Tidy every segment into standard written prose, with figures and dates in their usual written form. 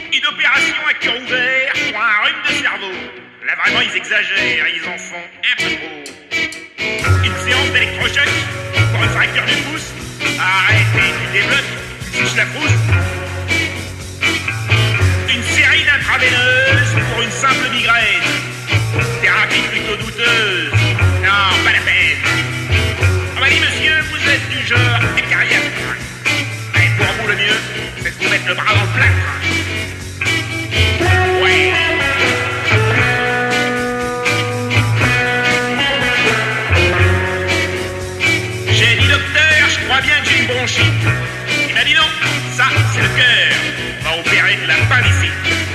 Une opération à cœur ouvert pour un rhume de cerveau. Là vraiment ils exagèrent, ils en font un peu trop. Une séance d'électrochoc pour une fracture du pouce. Arrêtez, tu débloques, tu fiches la frousse. Une série d'intraveineuses pour une simple migraine. Thérapie plutôt douteuse. Non, pas la peine. On m'a dit, monsieur, vous êtes du genre acariâtre. Mais pour vous, le mieux, c'est de vous mettre le bras dans le plâtre. Ouais. J'ai dit, docteur, je crois bien que j'ai une bronchite. Il m'a dit non, ça, c'est le cœur. On va opérer de l'appendicite.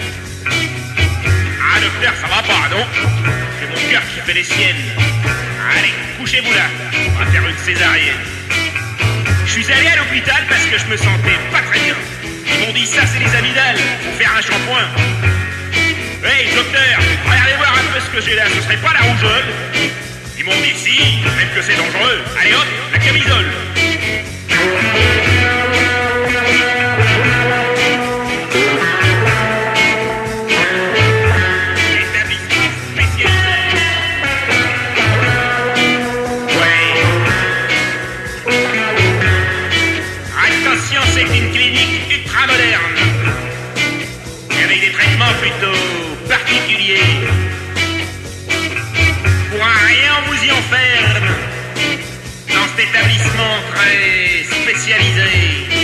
Ah, docteur, ça va pas, non? C'est mon cœur qui fait les siennes. Allez, couchez-vous là. On va faire une césarienne. Je suis allé à l'hôpital parce que je me sentais pas très bien. Ils m'ont dit ça, c'est les amygdales. Faut faire un shampoing. Hey, docteur, regardez voir un peu ce que j'ai là. Ce serait pas la rougeole? Ils m'ont dit si, même que c'est dangereux. Allez hop, la camisole. C'est une clinique ultra moderne, avec des traitements plutôt particuliers. Pour un rien, on vous y enferme dans cet établissement très spécialisé.